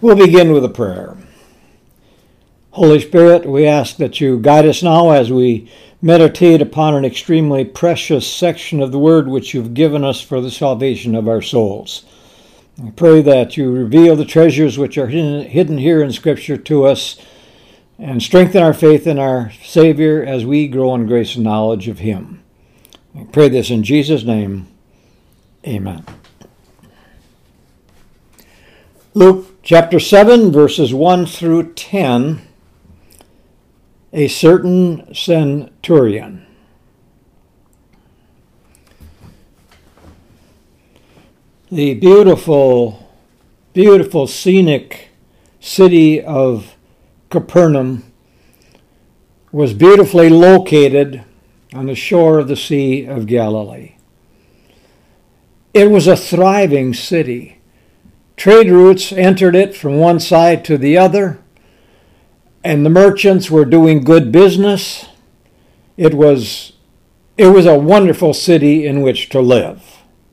We'll begin with a prayer. Holy Spirit, we ask that you guide us now as we meditate upon an extremely precious section of the Word which you've given us for the salvation of our souls. I pray that you reveal the treasures which are hidden here in Scripture to us and strengthen our faith in our Savior as we grow in grace and knowledge of Him. I pray this in Jesus' name. Amen. Luke chapter 7, verses 1 through 10, a certain centurion. The beautiful, beautiful scenic city of Capernaum was beautifully located on the shore of the Sea of Galilee. It was a thriving city. Trade routes entered it from one side to the other, and the merchants were doing good business. It was a wonderful city in which to live.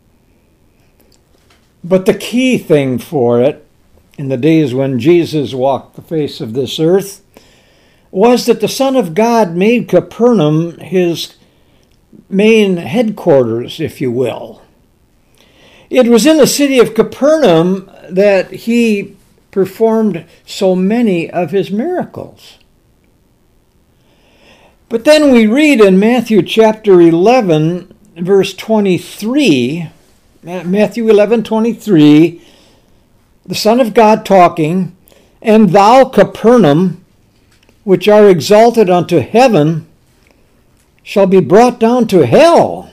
But the key thing for it, in the days when Jesus walked the face of this earth, was that the Son of God made Capernaum his main headquarters, if you will. It was in the city of Capernaum that he performed so many of his miracles. But then we read in Matthew chapter 11, verse 23, Matthew 11:23, the Son of God talking, "And thou, Capernaum, which are exalted unto heaven, shall be brought down to hell.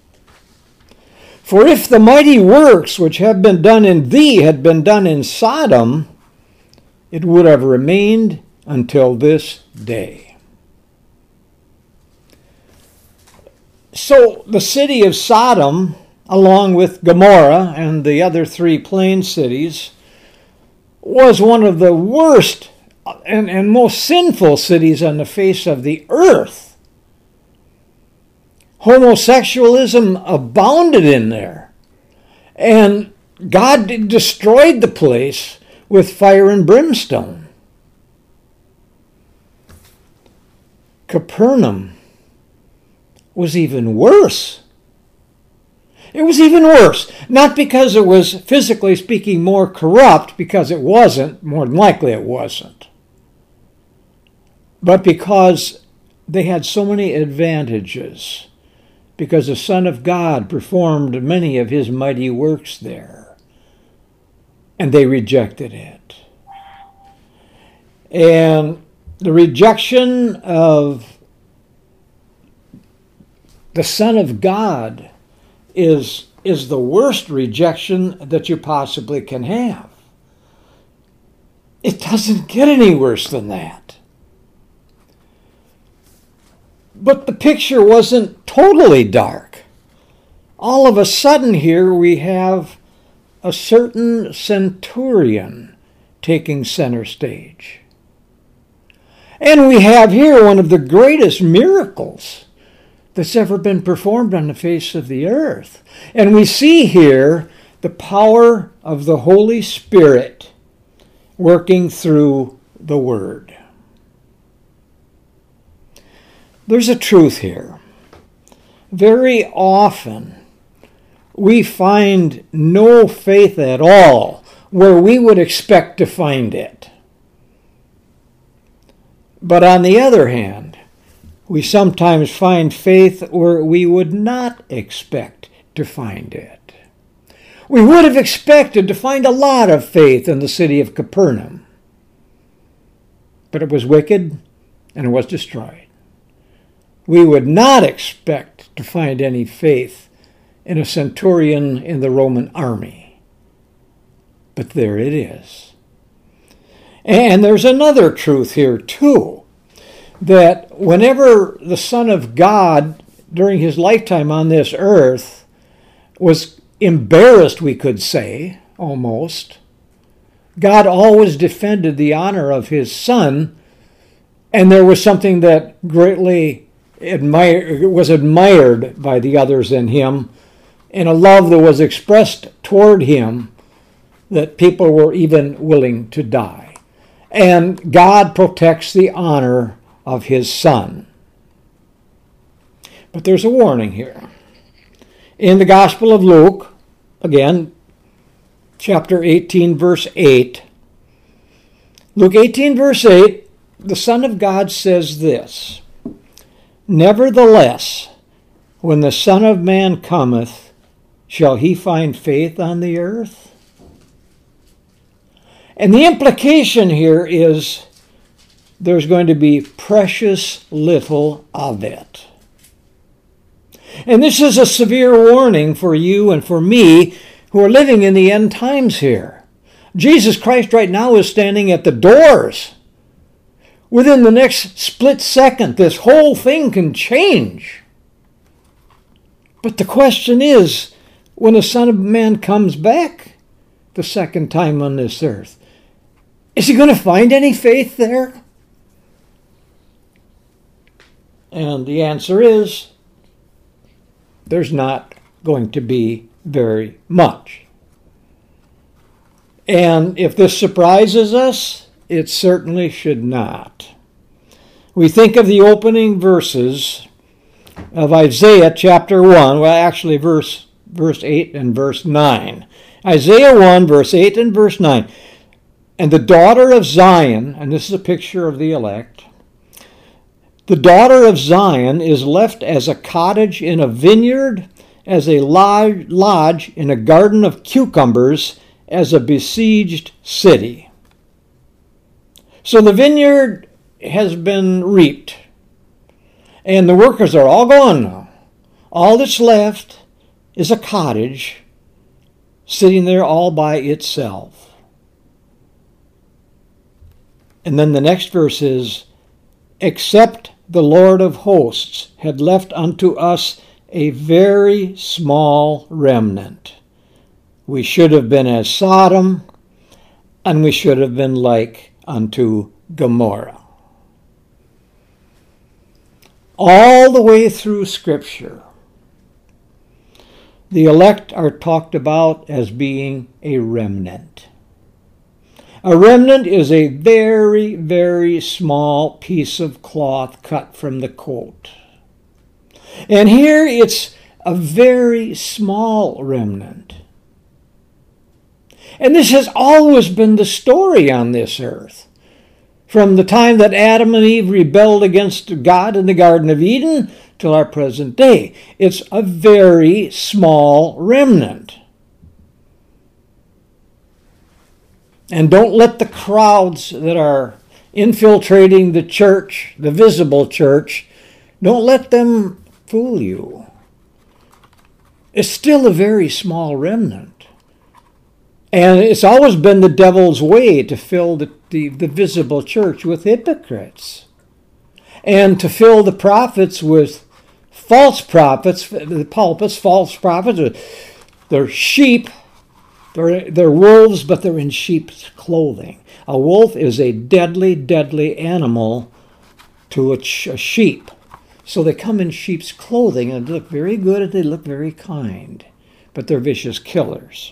For if the mighty works which have been done in thee had been done in Sodom, it would have remained until this day." So the city of Sodom, along with Gomorrah and the other three plain cities, was one of the worst and most sinful cities on the face of the earth. Homosexualism abounded in there, and God destroyed the place with fire and brimstone. Capernaum was even worse. It was even worse, not because it was, physically speaking, more corrupt, because it wasn't, more than likely it wasn't, but because they had so many advantages, because the Son of God performed many of his mighty works there, and they rejected it. And the rejection of the Son of God is the worst rejection that you possibly can have. It doesn't get any worse than that. But the picture wasn't totally dark. All of a sudden here we have a certain centurion taking center stage. And we have here one of the greatest miracles that's ever been performed on the face of the earth. And we see here the power of the Holy Spirit working through the Word. There's a truth here. Very often we find no faith at all where we would expect to find it. But on the other hand, we sometimes find faith where we would not expect to find it. We would have expected to find a lot of faith in the city of Capernaum, but it was wicked and it was destroyed. We would not expect to find any faith in a centurion in the Roman army, but there it is. And there's another truth here too, that whenever the Son of God during his lifetime on this earth was embarrassed, we could say, almost, God always defended the honor of his Son, and there was something that greatly was admired by the others in him, and a love that was expressed toward him that people were even willing to die. And God protects the honor of his Son. But there's a warning here. In the Gospel of Luke, again, chapter 18, verse 8, Luke 18, verse 8, the Son of God says this, "Nevertheless, when the Son of Man cometh, shall he find faith on the earth?" And the implication here is there's going to be precious little of it. And this is a severe warning for you and for me who are living in the end times here. Jesus Christ right now is standing at the doors. Within the next split second, this whole thing can change. But the question is, when the Son of Man comes back the second time on this earth, is he going to find any faith there? And the answer is, there's not going to be very much. And if this surprises us, it certainly should not. We think of the opening verses of Isaiah chapter 1, well actually verse 8 and verse 9. Isaiah 1, verse 8 and verse 9. "And the daughter of Zion," and this is a picture of the elect, "the daughter of Zion is left as a cottage in a vineyard, as a lodge in a garden of cucumbers, as a besieged city." So the vineyard has been reaped, and the workers are all gone now. All that's left is a cottage sitting there all by itself. And then the next verse is, "Except the Lord of hosts had left unto us a very small remnant. We should have been as Sodom, and we should have been like unto Gomorrah." All the way through Scripture, the elect are talked about as being a remnant. A remnant is a very, very small piece of cloth cut from the coat. And here it's a very small remnant. And this has always been the story on this earth. From the time that Adam and Eve rebelled against God in the Garden of Eden till our present day. It's a very small remnant. And don't let the crowds that are infiltrating the church, the visible church, don't let them fool you. It's still a very small remnant. And it's always been the devil's way to fill the visible church with hypocrites. And to fill the prophets with false prophets, the pulpits, false prophets. They're sheep. They're wolves, but they're in sheep's clothing. A wolf is a deadly, deadly animal to a sheep. So they come in sheep's clothing and they look very good and they look very kind. But they're vicious killers.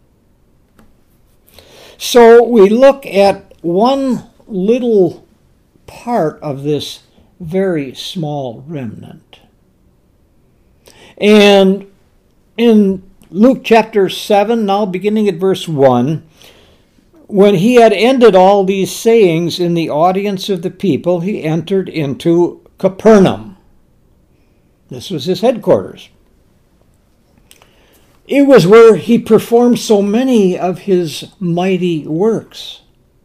So we look at one little part of this very small remnant. And in Luke chapter 7, now beginning at verse 1, when he had ended all these sayings in the audience of the people, he entered into Capernaum. This was his headquarters. It was where he performed so many of his mighty works.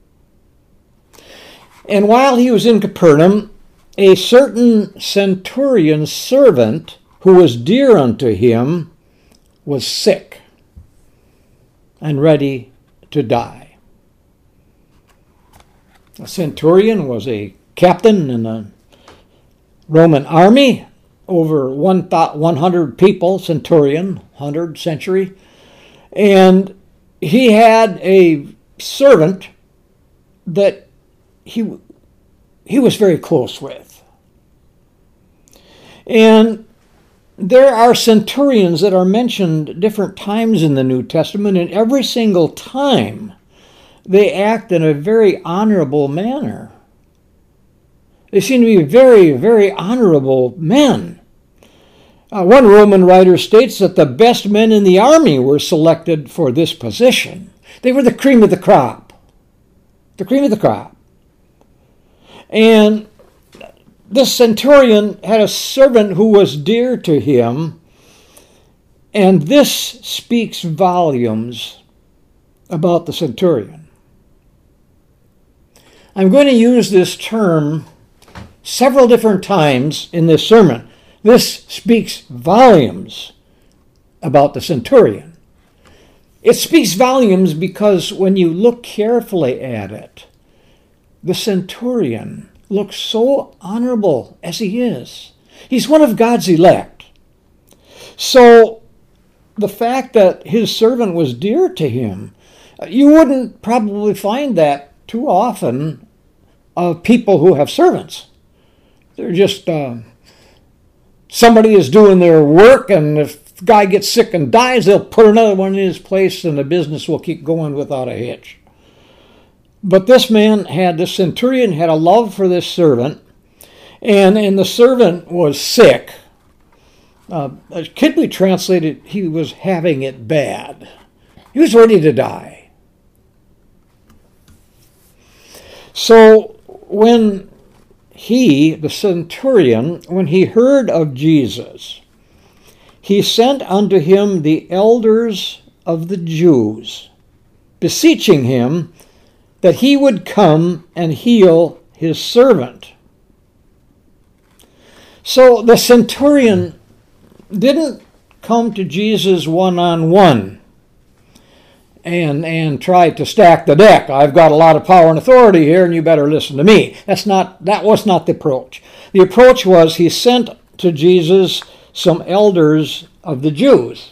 And while he was in Capernaum, a certain centurion servant who was dear unto him was sick and ready to die. A centurion was a captain in the Roman army, over 100 people, centurion, 100 century. And he had a servant that he was very close with. And There are centurions that are mentioned different times in the New Testament, and every single time they act in a very honorable manner. They seem to be very, very honorable men. One Roman writer states that the best men in the army were selected for this position. They were the cream of the crop. The cream of the crop. And this centurion had a servant who was dear to him, and this speaks volumes about the centurion. I'm going to use this term several different times in this sermon. This speaks volumes about the centurion. It speaks volumes because when you look carefully at it, the centurion looks so honorable as he is. He's one of God's elect. So the fact that his servant was dear to him, you wouldn't probably find that too often of people who have servants. They're just, somebody is doing their work, and if the guy gets sick and dies, they'll put another one in his place and the business will keep going without a hitch. But this centurion had a love for this servant, and the servant was sick. It could be translated, he was having it bad. He was ready to die. So when the centurion, when he heard of Jesus, he sent unto him the elders of the Jews, beseeching him that he would come and heal his servant. So the centurion didn't come to Jesus one-on-one and try to stack the deck. I've got a lot of power and authority here, and you better listen to me. That was not the approach. The approach was he sent to Jesus some elders of the Jews.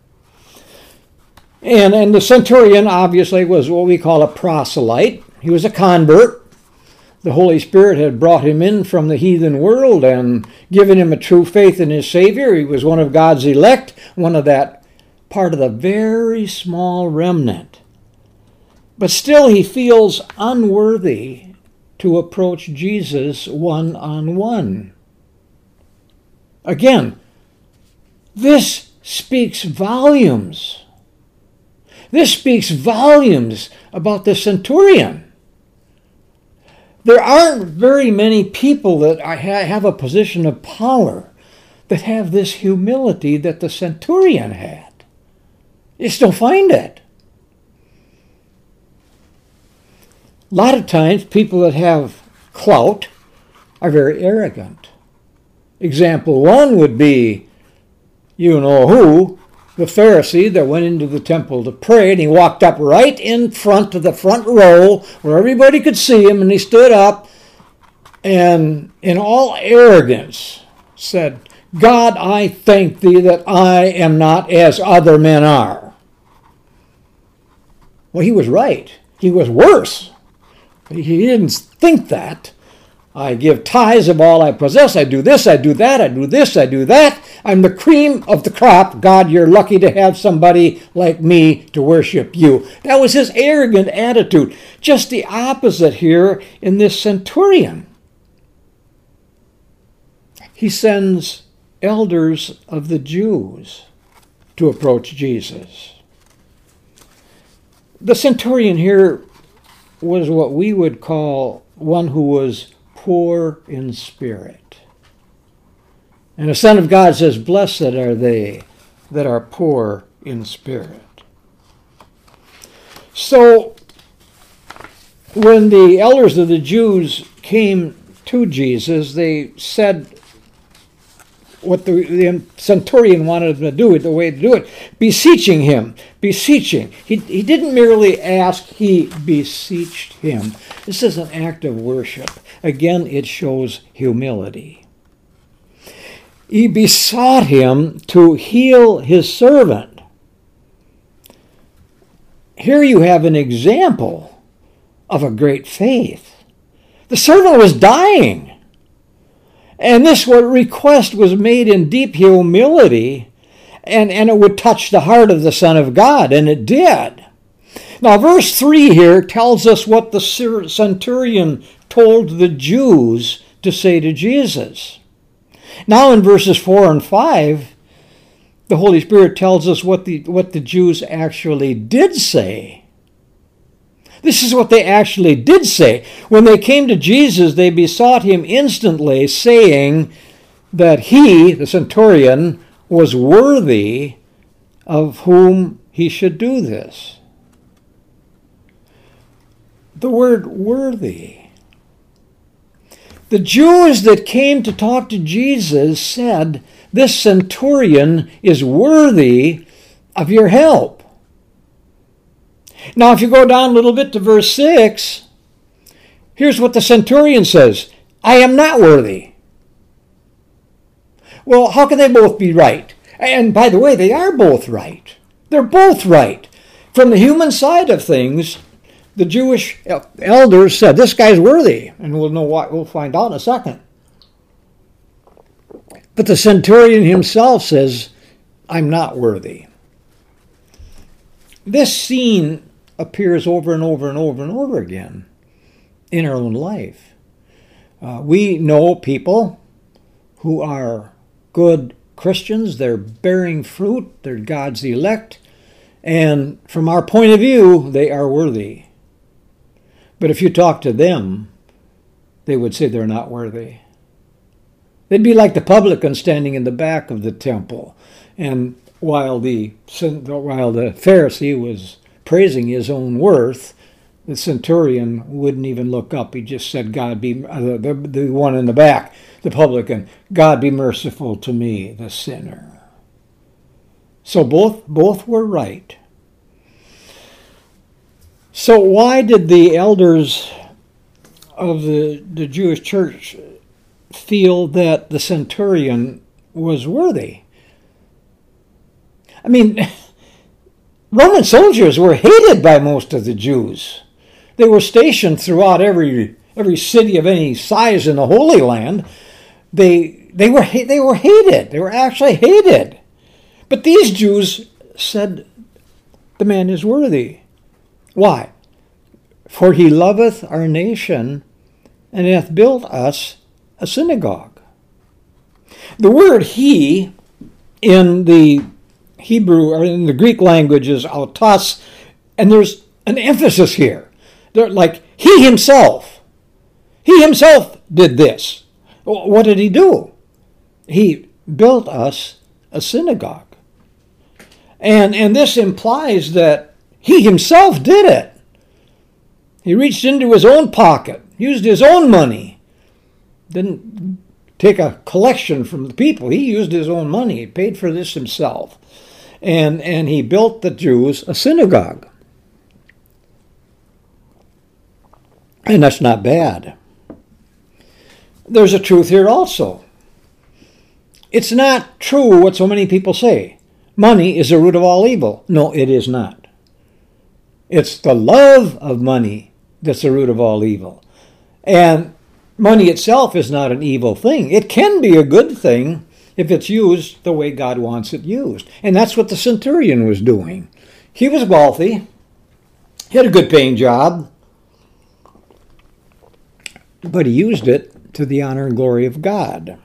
And the centurion obviously was what we call a proselyte. He was a convert. The Holy Spirit had brought him in from the heathen world and given him a true faith in his Savior. He was one of God's elect, one of that part of the very small remnant. But still he feels unworthy to approach Jesus one-on-one. Again, this speaks volumes. This speaks volumes about the centurion. There aren't very many people that have a position of power that have this humility that the centurion had. You just don't find it. A lot of times, people that have clout are very arrogant. Example one would be, you know who, the Pharisee that went into the temple to pray, and he walked up right in front of the front row where everybody could see him, and he stood up and in all arrogance said, God, I thank thee that I am not as other men are. Well, he was right. He was worse. He didn't think that. I give tithes of all I possess. I do this, I do that, I do this, I do that. I'm the cream of the crop. God, you're lucky to have somebody like me to worship you. That was his arrogant attitude. Just the opposite here in this centurion. He sends elders of the Jews to approach Jesus. The centurion here was what we would call one who was poor in spirit. And the Son of God says, blessed are they that are poor in spirit. So, when the elders of the Jews came to Jesus, they said what the centurion wanted them to do, the way to do it, beseeching him, beseeching. He didn't merely ask, he beseeched him. This is an act of worship. Again, it shows humility. He besought him to heal his servant. Here you have an example of a great faith. The servant was dying. And this request was made in deep humility, and it would touch the heart of the Son of God, and it did. Now, verse 3 here tells us what the centurion told the Jews to say to Jesus. Now, in verses 4 and 5, the Holy Spirit tells us what the Jews actually did say. This is what they actually did say. When they came to Jesus, they besought him instantly, saying that he, the centurion, was worthy of whom he should do this. The word worthy. The Jews that came to talk to Jesus said, this centurion is worthy of your help. Now, if you go down a little bit to verse 6, here's what the centurion says, I am not worthy. Well, how can they both be right? And by the way, they are both right. They're both right. From the human side of things, the Jewish elders said, this guy's worthy. And we'll know what, we'll find out in a second. But the centurion himself says, I'm not worthy. This scene appears over and over and over and over again in our own life. We know people who are good Christians. They're bearing fruit. They're God's elect. And from our point of view, they are worthy. But if you talk to them, they would say they're not worthy. They'd be like the publican standing in the back of the temple. And while the Pharisee was praising his own worth, the centurion wouldn't even look up. He just said, God be, the one in the back, the publican, God be merciful to me, the sinner. So both were right. So why did the elders of the Jewish church feel that the centurion was worthy? I mean, Roman soldiers were hated by most of the Jews. They were stationed throughout every city of any size in the Holy Land. They were hated. They were actually hated. But these Jews said, the man is worthy. Why? For he loveth our nation, and hath built us a synagogue. The word he in the Hebrew or in the Greek language is autos, and there's an emphasis here. They're like he himself did this. What did he do? He built us a synagogue. And this implies that he himself did it. He reached into his own pocket, used his own money, didn't take a collection from the people. He used his own money. He paid for this himself. And he built the Jews a synagogue. And that's not bad. There's a truth here also. It's not true what so many people say. Money is the root of all evil. No, it is not. It's the love of money that's the root of all evil. And money itself is not an evil thing. It can be a good thing if it's used the way God wants it used. And that's what the centurion was doing. He was wealthy. He had a good paying job. But he used it to the honor and glory of God.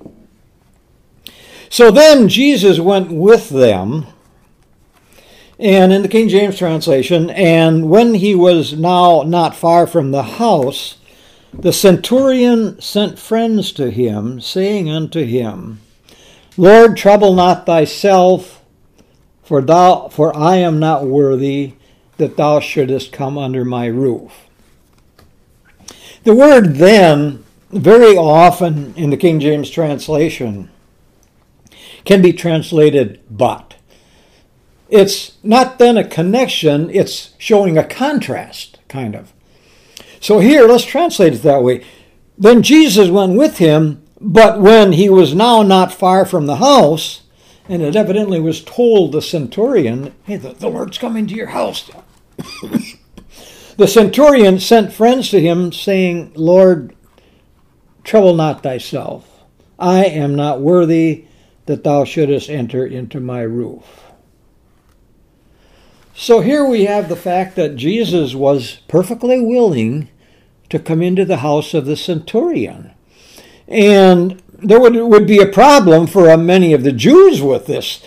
So then Jesus went with them, and in the King James translation, and when he was now not far from the house, the centurion sent friends to him, saying unto him, Lord, trouble not thyself, for I am not worthy that thou shouldest come under my roof. The word then, very often in the King James translation, can be translated but. It's not then a connection, it's showing a contrast, kind of. So here, let's translate it that way. Then Jesus went with him, but when he was now not far from the house, and it evidently was told the centurion, hey, the Lord's coming to your house. The centurion sent friends to him, saying, Lord, trouble not thyself, I am not worthy that thou shouldest enter into my roof. So here we have the fact that Jesus was perfectly willing to come into the house of the centurion. And there would be a problem for many of the Jews with this.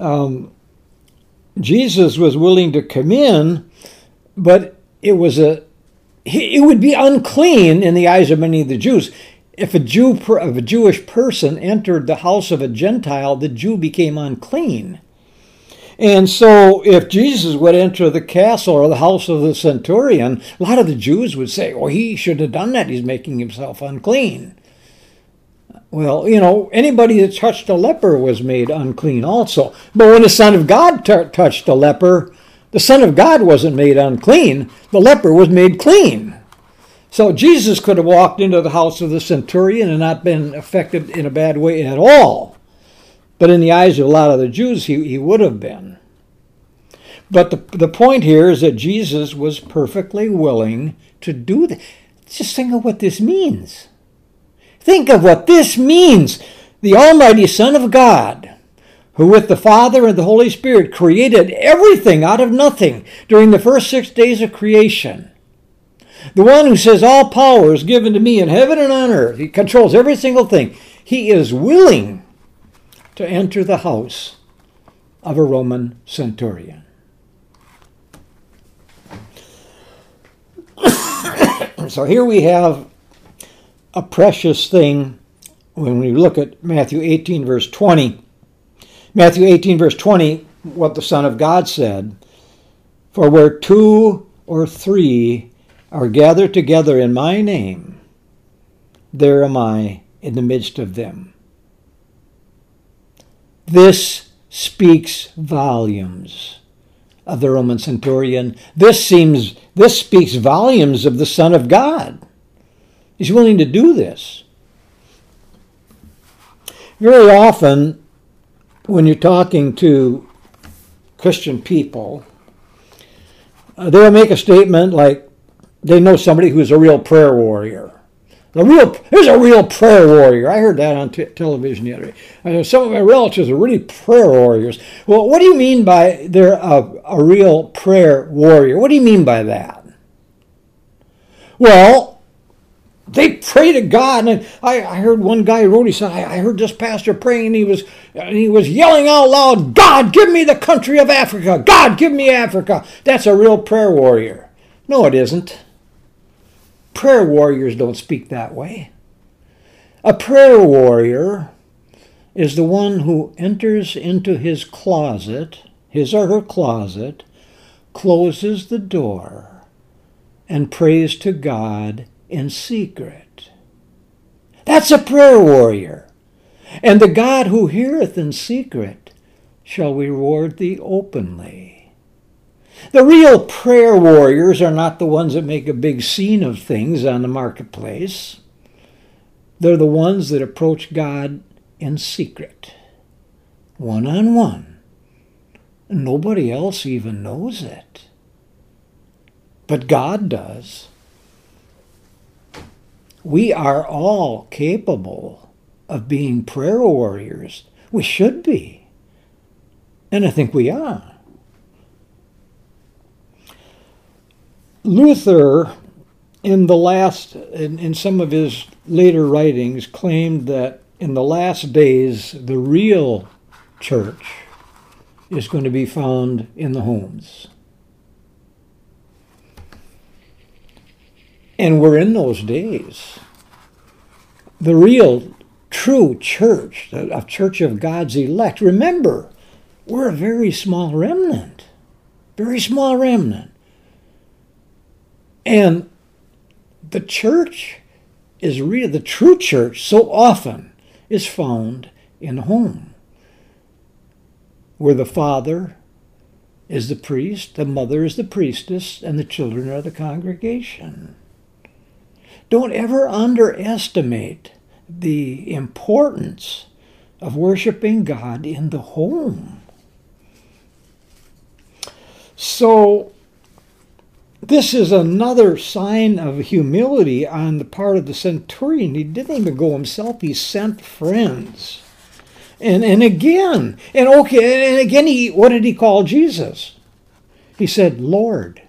Jesus was willing to come in, but it would be unclean in the eyes of many of the Jews. If a Jewish person entered the house of a Gentile, the Jew became unclean. And so if Jesus would enter the castle or the house of the centurion, a lot of the Jews would say, well, he shouldn't have done that. He's making himself unclean. Well, anybody that touched a leper was made unclean also. But when the Son of God touched a leper, the Son of God wasn't made unclean. The leper was made clean. So Jesus could have walked into the house of the centurion and not been affected in a bad way at all. But in the eyes of a lot of the Jews, he would have been. But the point here is that Jesus was perfectly willing to do that. Just think of what this means. Think of what this means. The Almighty Son of God, who with the Father and the Holy Spirit created everything out of nothing during the first 6 days of creation. The one who says all power is given to me in heaven and on earth. He controls every single thing. He is willing to enter the house of a Roman centurion. So here we have a precious thing when we look at Matthew 18, verse 20. Matthew 18, verse 20, what the Son of God said, for where 2 or 3 are gathered together in my name, there am I in the midst of them. This speaks volumes of the Roman centurion. This speaks volumes of the Son of God. He's willing to do this. Very often, when you're talking to Christian people, they'll make a statement like they know somebody who's a real prayer warrior. There's a real prayer warrior. I heard that on television the other day. I know some of my relatives are really prayer warriors. Well, what do you mean by they're a real prayer warrior? What do you mean by that? Well, they pray to God. And I heard one guy wrote, he said, I heard this pastor praying, and he was yelling out loud, God, give me the country of Africa. God, give me Africa. That's a real prayer warrior. No, it isn't. Prayer warriors don't speak that way. A prayer warrior is the one who enters into his closet, his or her closet, closes the door, and prays to God in secret. That's a prayer warrior. And the God who heareth in secret shall reward thee openly. The real prayer warriors are not the ones that make a big scene of things on the marketplace. They're the ones that approach God in secret, one-on-one. Nobody else even knows it. But God does. We are all capable of being prayer warriors. We should be. And I think we are. Luther, in some of his later writings, claimed that in the last days, the real church is going to be found in the homes. And we're in those days. The real, true church, a church of God's elect. Remember, we're a very small remnant. Very small remnant. And the church is real. The true church so often is found in the home, where the father is the priest, the mother is the priestess, and the children are the congregation. Don't ever underestimate the importance of worshiping God in the home. So, this is another sign of humility on the part of the centurion. He didn't even go himself. He sent friends. And again, what did he call Jesus? He said, Lord.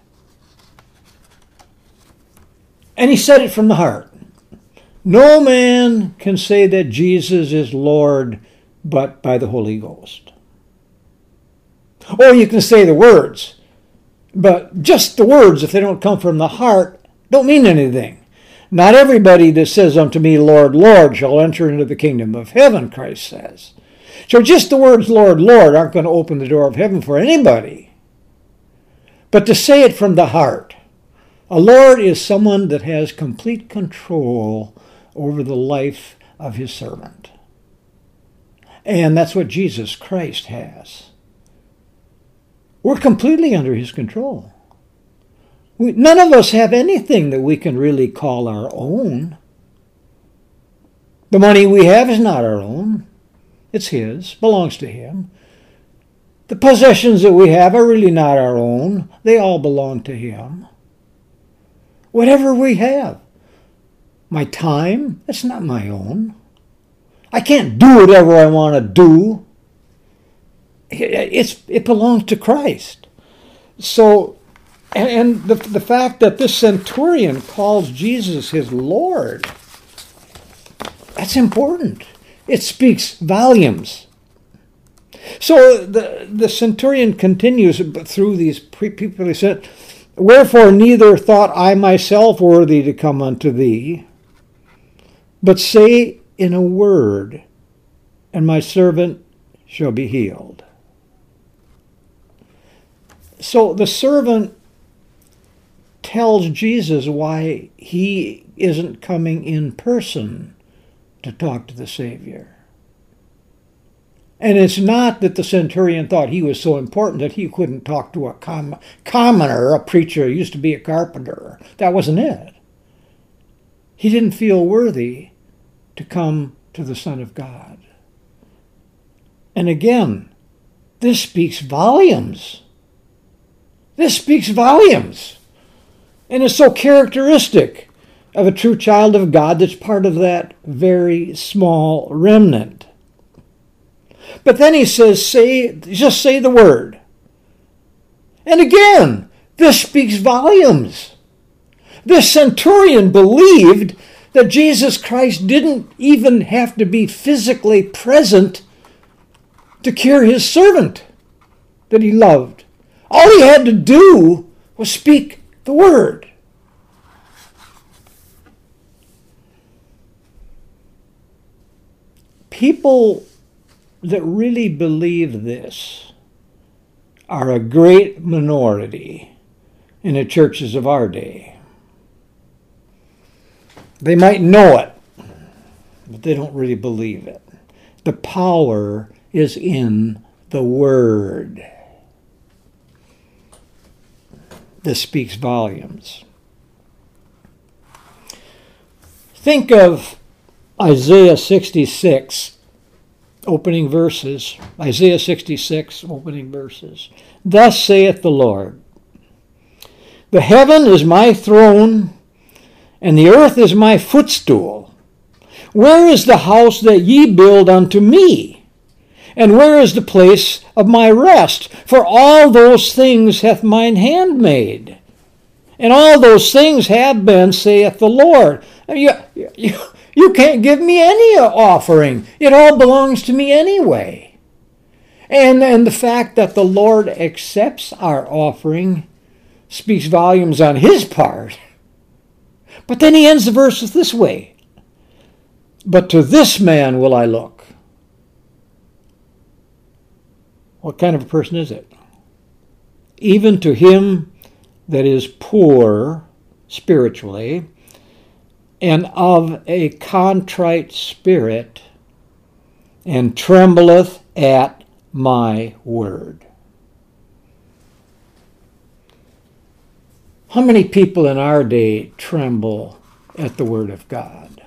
And he said it from the heart. No man can say that Jesus is Lord but by the Holy Ghost. Or you can say the words, but just the words, if they don't come from the heart, don't mean anything. Not everybody that says unto me, Lord, Lord, shall enter into the kingdom of heaven, Christ says. So just the words, Lord, Lord, aren't going to open the door of heaven for anybody. But to say it from the heart. A Lord is someone that has complete control over the life of his servant. And that's what Jesus Christ has. We're completely under his control. None of us have anything that we can really call our own. The money we have is not our own. It's his, belongs to him. The possessions that we have are really not our own. They all belong to him. Whatever we have. My time, it's not my own. I can't do whatever I want to do. It belongs to Christ. So, and the fact that this centurion calls Jesus his Lord, that's important. It speaks volumes. So the centurion continues through these people. He said, Wherefore neither thought I myself worthy to come unto thee, but say in a word, and my servant shall be healed. So the servant tells Jesus why he isn't coming in person to talk to the Savior. And it's not that the centurion thought he was so important that he couldn't talk to a commoner, a preacher who used to be a carpenter. That wasn't it. He didn't feel worthy to come to the Son of God. And again, this speaks volumes. This speaks volumes. And it's so characteristic of a true child of God that's part of that very small remnant. But then he says, just say the word. And again, this speaks volumes. This centurion believed that Jesus Christ didn't even have to be physically present to cure his servant that he loved. All he had to do was speak the word. People that really believe this are a great minority in the churches of our day. They might know it, but they don't really believe it. The power is in the word. This speaks volumes. Think of Isaiah 66, opening verses. Isaiah 66, opening verses. Thus saith the Lord, The heaven is my throne, and the earth is my footstool. Where is the house that ye build unto me? And where is the place of my rest? For all those things hath mine hand made. And all those things have been, saith the Lord. You can't give me any offering. It all belongs to me anyway. And the fact that the Lord accepts our offering speaks volumes on his part. But then he ends the verses this way. But to this man will I look. What kind of a person is it? Even to him that is poor spiritually, and of a contrite spirit, and trembleth at my word. How many people in our day tremble at the word of God?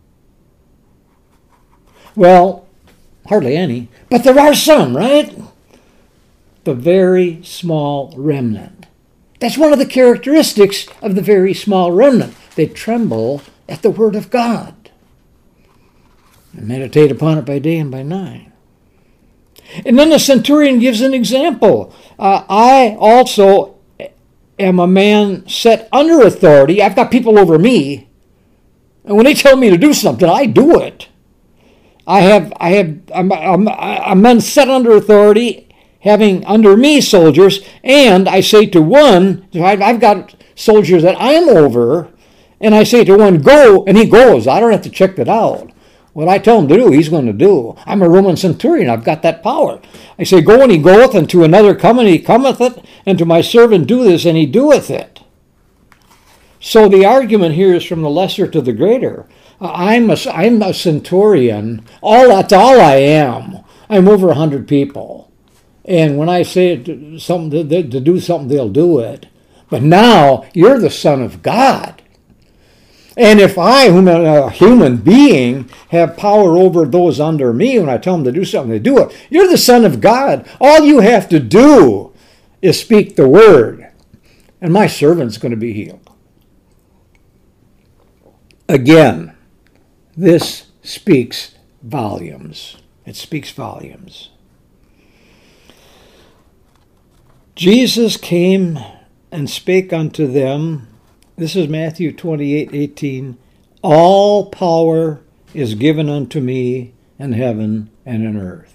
Well, hardly any, but there are some, right? The very small remnant. That's one of the characteristics of the very small remnant. They tremble at the word of God and meditate upon it by day and by night. And then the centurion gives an example. I also am a man set under authority. I've got people over me. And when they tell me to do something, I do it. I'm a man set under authority, having under me soldiers, and I say to one, I've got soldiers that I'm over, and I say to one, go, and he goes. I don't have to check that out. What I tell him to do, he's going to do. I'm a Roman centurion. I've got that power. I say, go, and he goeth, and to another come, and he cometh it, and to my servant do this, and he doeth it. So the argument here is from the lesser to the greater. I'm a centurion. That's all I am. I'm over 100 people. And when I say to do something, they'll do it. But now, you're the Son of God. And if I, whom am a human being, have power over those under me, when I tell them to do something, they do it. You're the Son of God. All you have to do is speak the word, and my servant's going to be healed. Again, this speaks volumes. It speaks volumes. Jesus came and spake unto them. This is Matthew 28:18. All power is given unto me in heaven and in earth.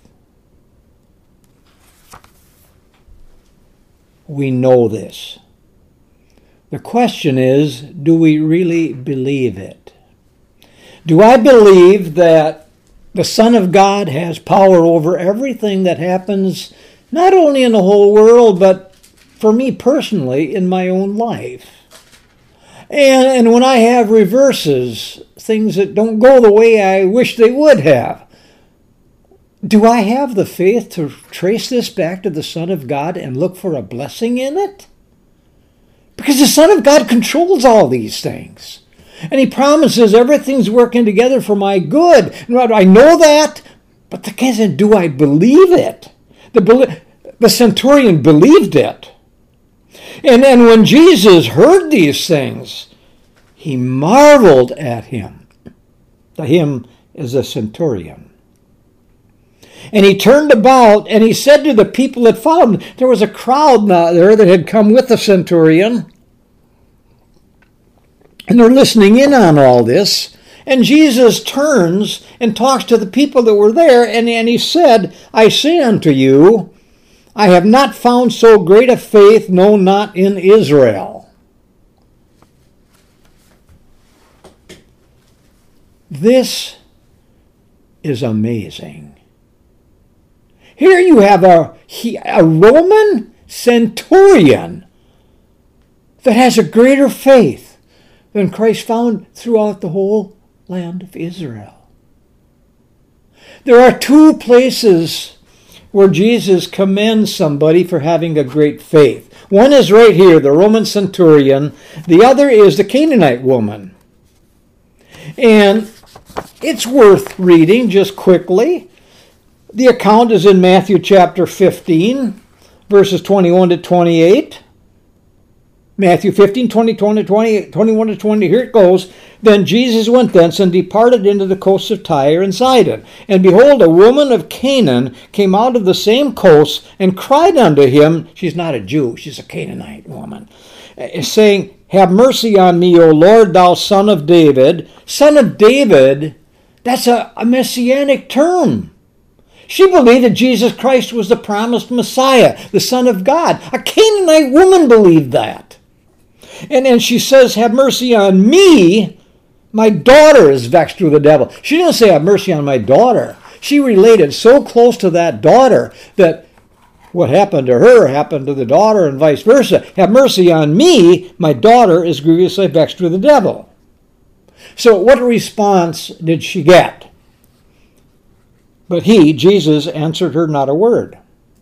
We know this. The question is, do we really believe it? Do I believe that the Son of God has power over everything that happens, not only in the whole world, but for me personally in my own life? And when I have reverses, things that don't go the way I wish they would have, do I have the faith to trace this back to the Son of God and look for a blessing in it? Because the Son of God controls all these things. And he promises everything's working together for my good. I know that, but the question is, do I believe it? The centurion believed it. And when Jesus heard these things, he marveled at him. The him is a centurion. And he turned about and he said to the people that followed him, there was a crowd there that had come with the centurion. And they're listening in on all this. And Jesus turns and talks to the people that were there, and he said, I say unto you, I have not found so great a faith, no, not in Israel. This is amazing. Here you have a Roman centurion that has a greater faith than Christ found throughout the whole land of Israel. There are two places where Jesus commends somebody for having a great faith. One is right here, the Roman centurion. The other is the Canaanite woman. And it's worth reading just quickly. The account is in Matthew chapter 15, verses 21 to 28. Matthew 15, 21 to 20, here it goes. Then Jesus went thence and departed into the coasts of Tyre and Sidon. And behold, a woman of Canaan came out of the same coast and cried unto him, she's not a Jew, she's a Canaanite woman, saying, have mercy on me, O Lord, thou son of David. Son of David, that's a messianic term. She believed that Jesus Christ was the promised Messiah, the Son of God. A Canaanite woman believed that. And she says, have mercy on me. My daughter is vexed with the devil. She didn't say, have mercy on my daughter. She related so close to that daughter that what happened to her happened to the daughter and vice versa. Have mercy on me. My daughter is grievously vexed with the devil. So what response did she get? But he, Jesus, answered her not a word.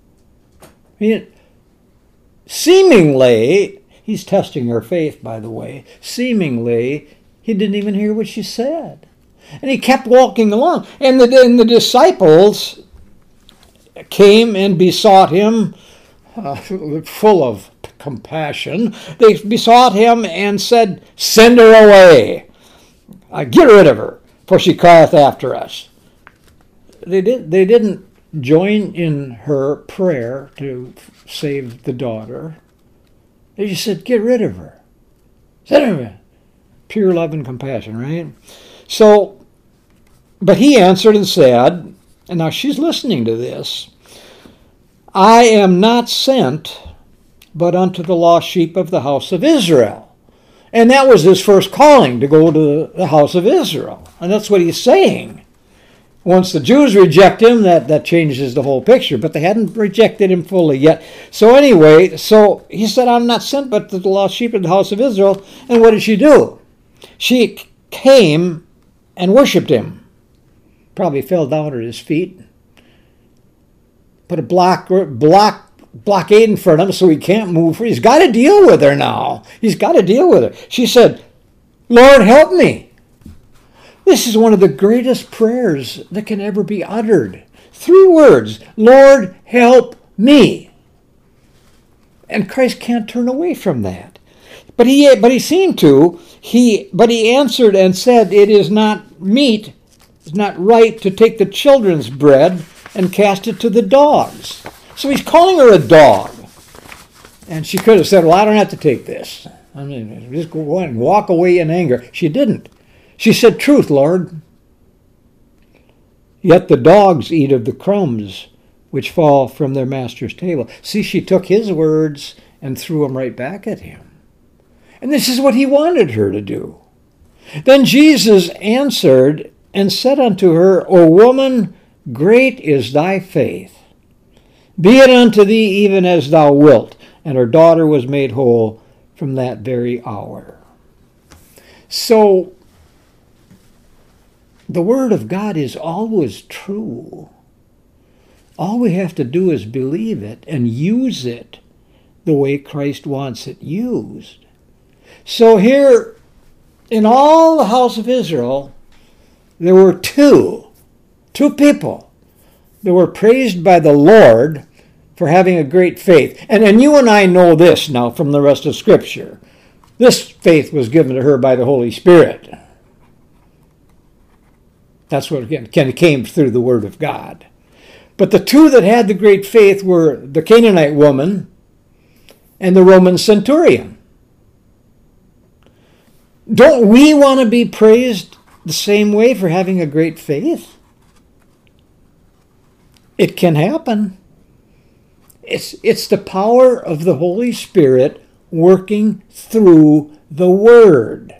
Seemingly, he's testing her faith, by the way. Seemingly, he didn't even hear what she said. And he kept walking along. And the disciples came and besought him, full of compassion, they besought him and said, "Send her away. Get rid of her, for she crieth after us." They didn't join in her prayer to save the daughter. They just said, "Get rid of her. Send her away." Pure love and compassion, right? So, but he answered and said, and now she's listening to this, "I am not sent but unto the lost sheep of the house of Israel." And that was his first calling, to go to the house of Israel. And that's what he's saying. Once the Jews reject him, that changes the whole picture. But they hadn't rejected him fully yet. So anyway, so he said, "I'm not sent but to the lost sheep of the house of Israel." And what did she do? She came and worshipped him. Probably fell down at his feet. Put a blockade in front of him so he can't move. He's got to deal with her now. He's got to deal with her. She said, "Lord, help me." This is one of the greatest prayers that can ever be uttered. 3 words, "Lord, help me." And Christ can't turn away from that. But he seemed to. But he answered and said, "It is not meet, it's not right to take the children's bread and cast it to the dogs." So he's calling her a dog. And she could have said, "Well, I don't have to take this. I mean, just go and walk away in anger." She didn't. She said, "Truth, Lord. Yet the dogs eat of the crumbs which fall from their master's table." See, she took his words and threw them right back at him. And this is what he wanted her to do. Then Jesus answered and said unto her, "O woman, great is thy faith. Be it unto thee even as thou wilt." And her daughter was made whole from that very hour. So, the Word of God is always true. All we have to do is believe it and use it the way Christ wants it used. So here, in all the house of Israel, there were two people that were praised by the Lord for having a great faith. And you and I know this now from the rest of Scripture. This faith was given to her by the Holy Spirit. That's what came through the Word of God. But the two that had the great faith were the Canaanite woman and the Roman centurion. Don't we want to be praised the same way for having a great faith? It can happen. It's the power of the Holy Spirit working through the Word.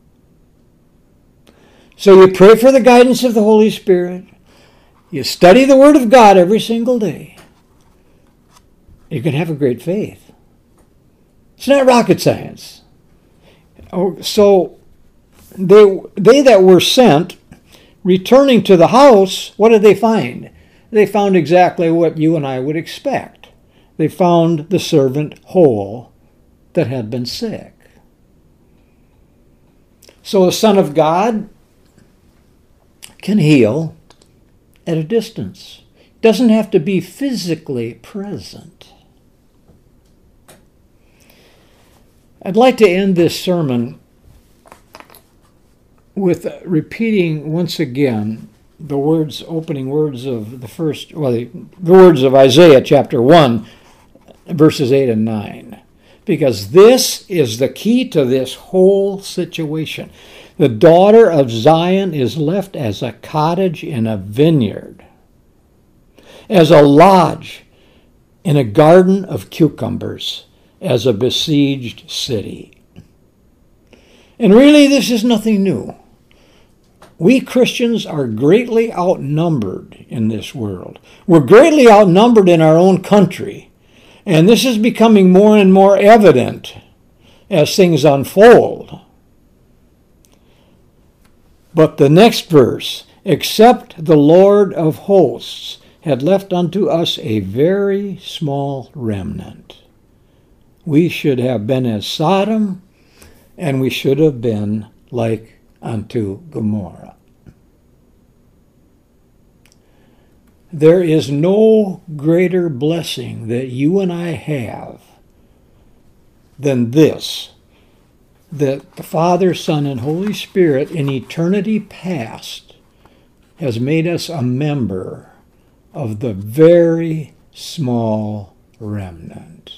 So you pray for the guidance of the Holy Spirit. You study the Word of God every single day. You can have a great faith. It's not rocket science. So they that were sent, returning to the house, what did they find? They found exactly what you and I would expect. They found the servant whole that had been sick. So the Son of God can heal at a distance. Doesn't have to be physically present. I'd like to end this sermon with repeating once again the opening words of the words of Isaiah chapter 1, verses 8 and 9. Because this is the key to this whole situation. The daughter of Zion is left as a cottage in a vineyard, as a lodge in a garden of cucumbers, as a besieged city. And really, this is nothing new. We Christians are greatly outnumbered in this world. We're greatly outnumbered in our own country. And this is becoming more and more evident as things unfold. But the next verse, "Except the Lord of hosts had left unto us a very small remnant, we should have been as Sodom, and we should have been like unto Gomorrah." There is no greater blessing that you and I have than this, that the Father, Son, and Holy Spirit in eternity past has made us a member of the very small remnant.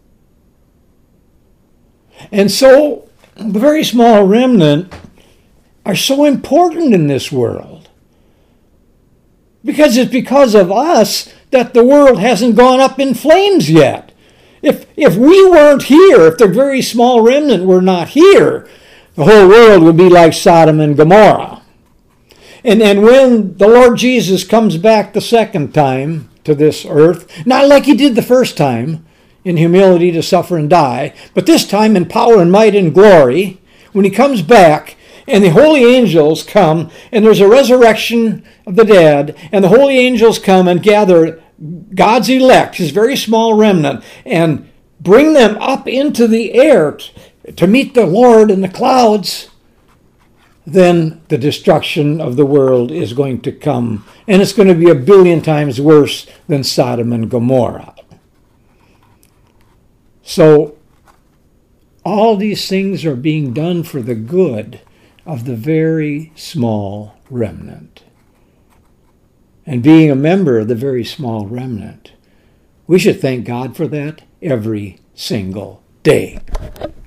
And so, the very small remnant are so important in this world. Because it's because of us that the world hasn't gone up in flames yet. If we weren't here, if the very small remnant were not here, the whole world would be like Sodom and Gomorrah. And when the Lord Jesus comes back the second time to this earth, not like he did the first time, in humility to suffer and die, but this time in power and might and glory, when he comes back, and the holy angels come, and there's a resurrection of the dead, and the holy angels come and gather God's elect, his very small remnant, and bring them up into the air to meet the Lord in the clouds, then the destruction of the world is going to come, and it's going to be 1,000,000,000 times worse than Sodom and Gomorrah. So, all these things are being done for the good of the very small remnant. And being a member of the very small remnant, we should thank God for that every single day.